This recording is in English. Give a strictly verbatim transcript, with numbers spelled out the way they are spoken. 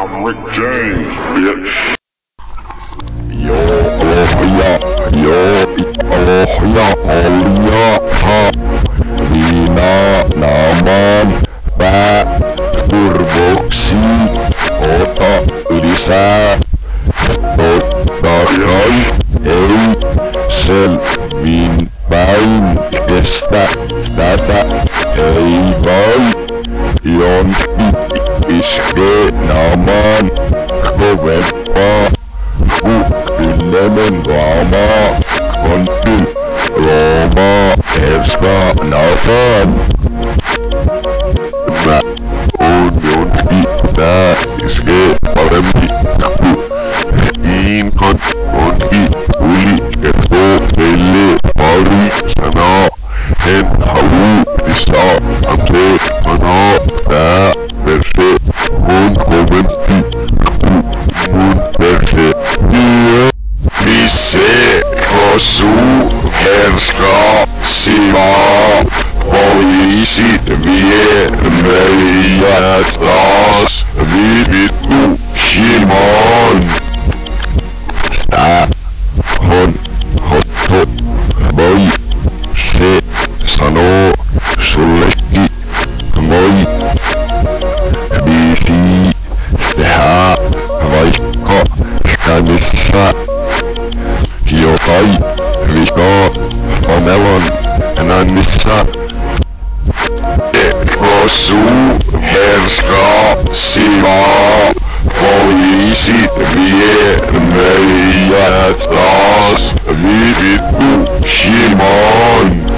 I'm Rick James, bitch. Yo, aloha, yo, aloha, aloha, Lina naman, Pak Turboksi, Ota, Lisa, Totakan, Ei, Sel, Min, Bain, Kesta, Tata, Ei, Bai, Yon, Iske, naman, Kowepa, Lemon Rama, Kontu, Roma, Erska, Nathan. Ma, Union, Kita, Iske, Parempi, Kapu, In, Kon, Konti, Uli, Eto, Tele, Pari, Sana, Hen, Hawu, Isa, Ante, Mana, Da, Verse, Mon, Komenti, Kapu, Mon, Verse, Dia. Vise, Kosu, Herska, Siva, Polisi, Vie, Meiatas, Vivitu, Shimon. Sta, Hon, Hotto, Boy, Se, Sano, Suleki, Moi, Visi, Steha, Vaikka, Skanissa, Hiokai, Vika, Pamelon, Nanissa, Kosu, Herska, Siva, Poliisi, Vie, Meiatas, Vivitu, Shimon.